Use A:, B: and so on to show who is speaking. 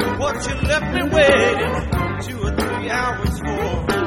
A: what you left me waiting 2 or 3 hours for.